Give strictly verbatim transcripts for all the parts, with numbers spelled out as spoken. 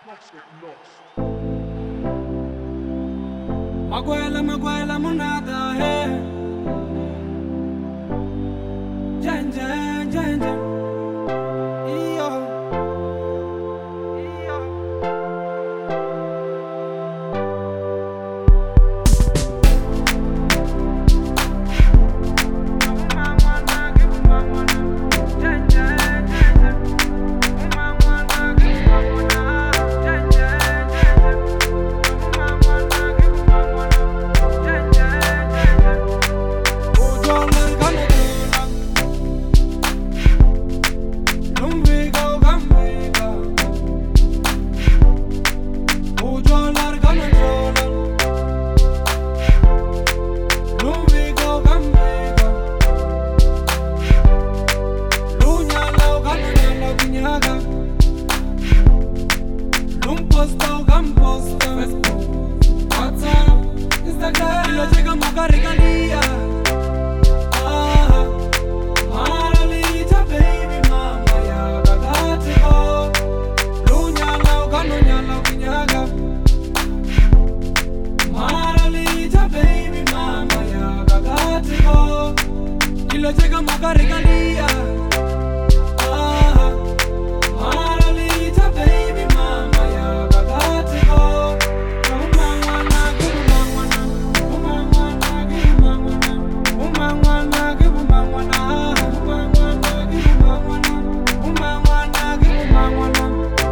Maguela, Maguela, monada, hey. Jen, jen, jen, jen. Iyo. Iyo. Jen, jen, jen, jen. Llega moga regalia. Ah, Maralita, baby mama, ya gagatiko. Umangwana, umangwana, umangwana, umangwana, umangwana, umangwana, umangwana, umangwana, umangwana, umangwana, umangwana,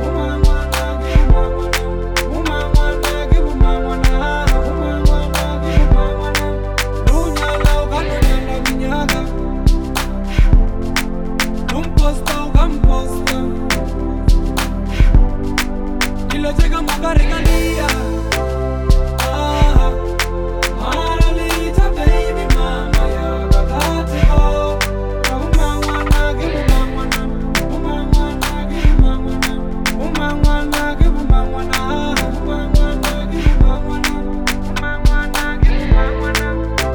llega moga regalia. Ah, Maralita, baby mama, ya gagatiko. Umangwana, umangwana, umangwana, umangwana, umangwana, umangwana, umangwana, umangwana, umangwana.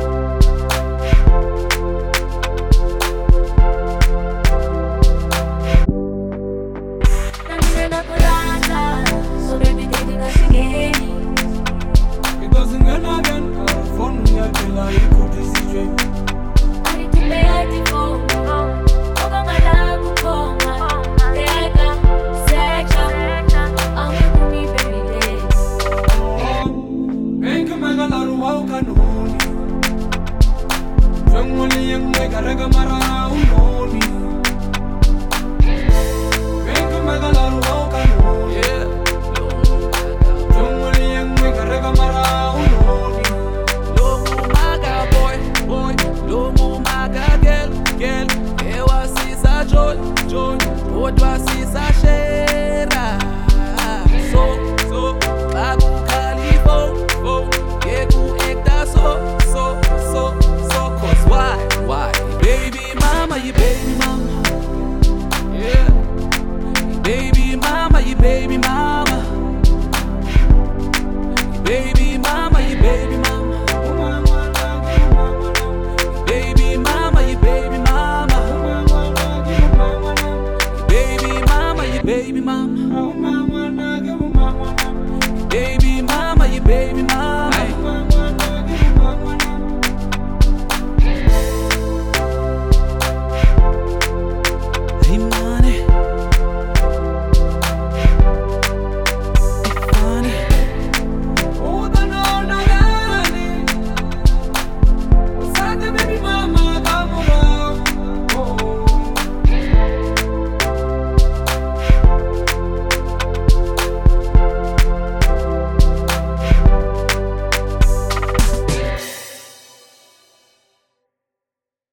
Baby mama, oh mama, baby mama, baby mama, you baby mama.